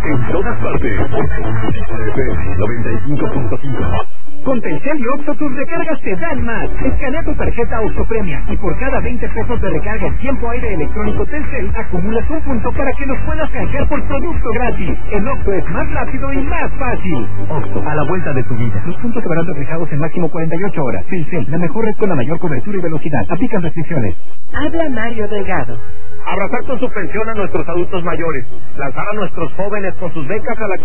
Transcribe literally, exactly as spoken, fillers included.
en todas partes. noventa y cinco punto cinco. Con Telcel y Oxxo tus recargas te dan más. Escanea tu tarjeta Oxxo Premia y por cada veinte pesos de recarga en tiempo aire electrónico Telcel acumulas un punto para que los puedas canjear por producto gratis. En Oxxo es más rápido y más fácil. Oxxo, a la vuelta de tu vida. Los puntos se verán reflejados en máximo cuarenta y ocho horas. Telcel, la mejor red con la mayor cobertura y velocidad. Aplican restricciones. Habla Mario Delgado. Abrazar con su pensión a nuestros adultos mayores. Lanzar a nuestros jóvenes con sus becas a la